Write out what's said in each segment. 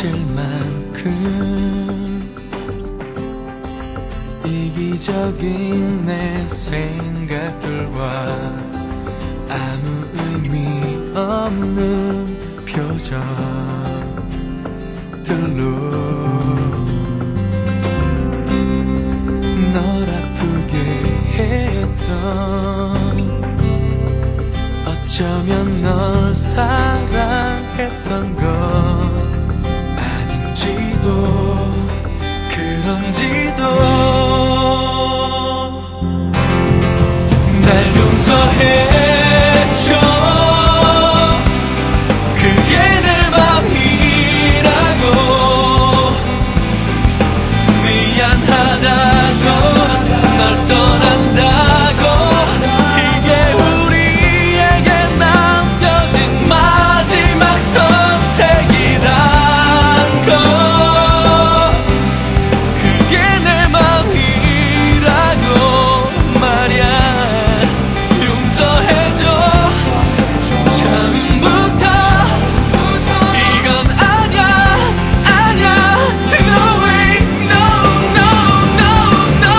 지칠 만큼 이기적인 내 생각들과 아무 의미 없는 표정들로 널 아프게 했던, 어쩌면 널 사랑했던 건 아닌지도 그런지도. 날 용서해줘, 그게 내 맘이라고. 미안하다고 널 떠난다고, 이게 우리에게 남겨진 마지막 선택이란 거. 그게 내 맘이라고 말야. 용서해줘, 처음부터 이건 아냐 아냐. No way, no no no no.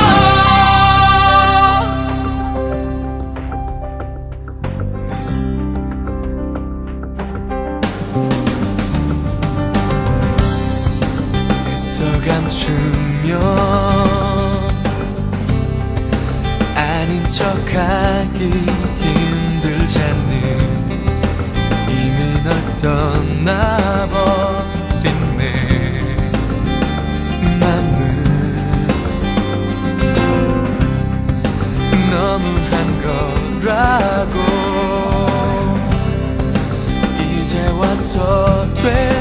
애써 감추며 아닌 척하기 힘들잖니. 이미 널 떠나버린 내 맘은 너무한 거라고. 이제 와서 돼